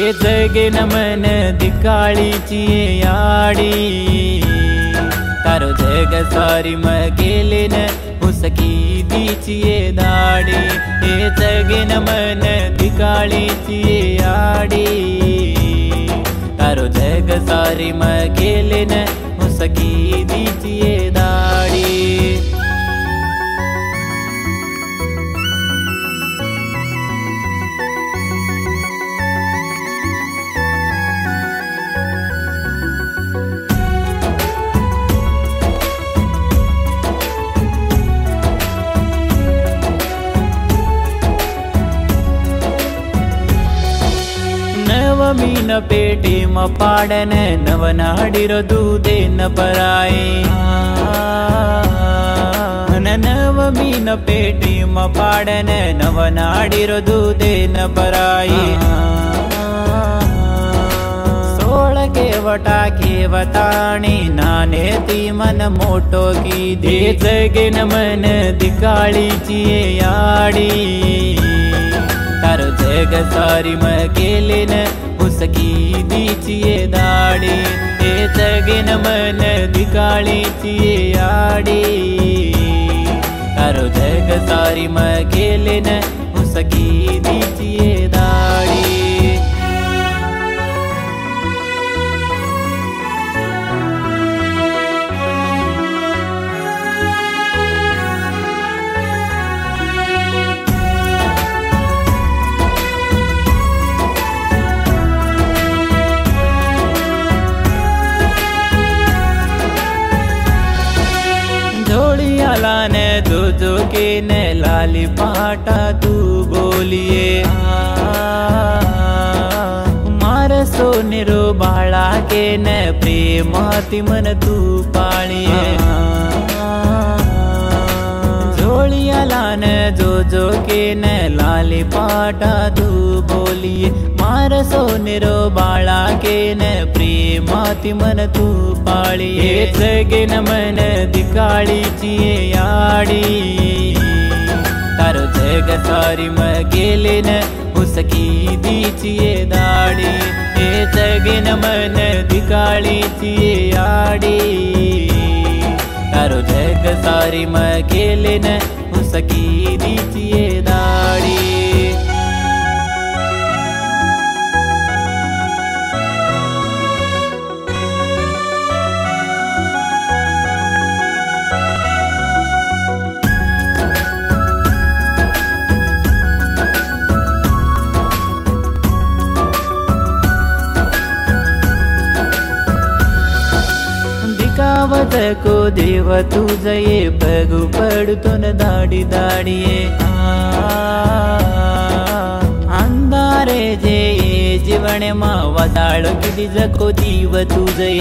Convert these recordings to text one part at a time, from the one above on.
जगे नमन दिकाळीची याडी तारो जग सारी मगेले न उसकी दीची दाडी जगे नमन दिकाळीची याडी तारो जग सारी मगेले न उसकी दीची दाडी मीन पेटी म पाडन नवनाडिरो दूधे न पराए नव मीन पेटी म पाडन नवनाडिरो दूधे न पराए सोळ केवटा केवताणी नाने ती मन मोटो की दे जगे नमन दिकाळीची याडी तारो जग सारी मगेले न उसकी दीची दाडी जगे नमन दिकाळीची याडी तारो जग सारी मगेले न उसकी दीची दाडी लाने जो के न लाली पाटा तू बोलिए मार सोनेरो बाळा के न प्रेमाती मन तू पाळिए जोड़िया लान जो के न लाली पाटा तू बोलिए मार सोनेरो बाळा के न प्रेमाती मन तू पाळिए जगे नमन दिकाळीची याडी तारो जग सारी मगेले न उसकी दीची दाडी जगे नमन दिकाळीची याडी तारो जग सारी मगेले न उसकी दीची दाडी दिकावत को देव तुझे बगु पडतो न दाडी दाडिये अंधारे जे जीवने मा वदाळ किती जको जीव तुझे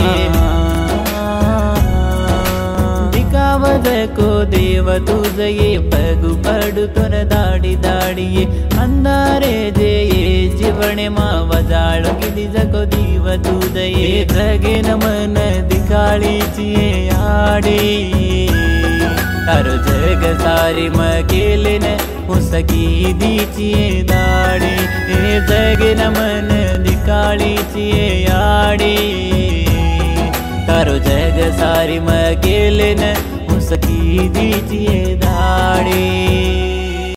दिकावत को देव तुझे बगु पडतो न दाडी दाडिये अंधारे जे जीवने मा वदाळ किती जको जीव तुझे जगे नमन दिकाळीची याडी तारो जग सारी मगेले न उसकी दीची दाडी जगे नमन दिकाळीची याडी तारो जग सारी मगेले न उसकी दीची दाडी।